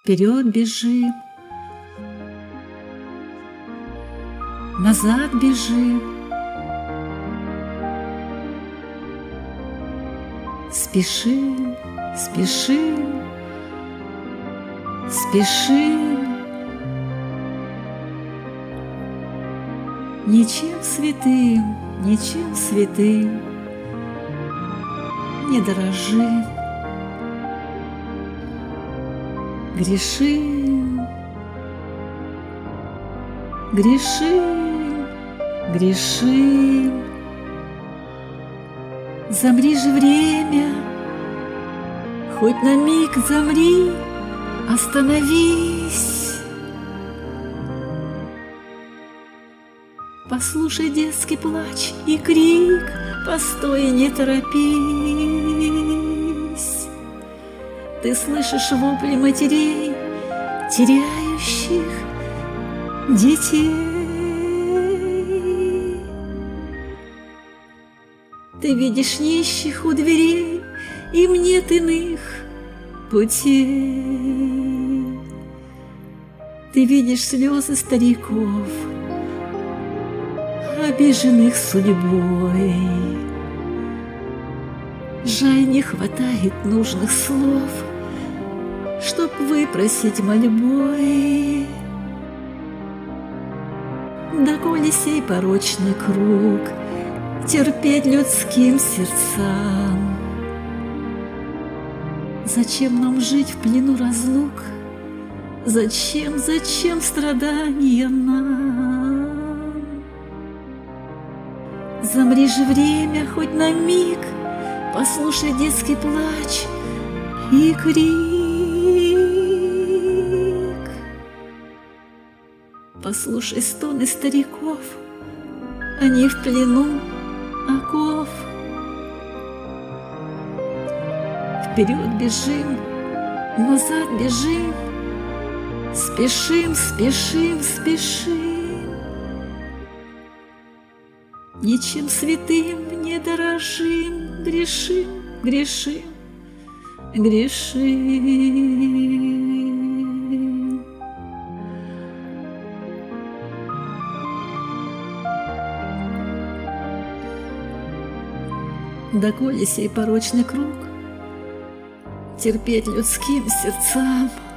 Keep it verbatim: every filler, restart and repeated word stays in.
Вперед бежим, назад бежим, спешим, спешим, спешим. Ничем святым, ничем святым не дорожим. Грешим, грешим, грешим. Замри же, время, хоть на миг замри, остановись. Послушай детский плач и крик, постой, не торопись. Ты слышишь вопли матерей, теряющих детей. Ты видишь нищих у дверей, им нет иных путей. Ты видишь слезы стариков, обиженных судьбой. Жаль, не хватает нужных слов, чтоб выпросить мольбой. Доколе сей порочный круг терпеть людским сердцам? Зачем нам жить в плену разлук? Зачем, зачем страдания нам? Замри же, время, хоть на миг, послушай детский плач и крик. Послушай стоны стариков, они в плену оков. Вперед бежим, назад бежим, спешим, спешим, спешим. Ничем святым не дорожим, грешим, грешим, грешим. Доколе сей порочный круг терпеть людским сердцам?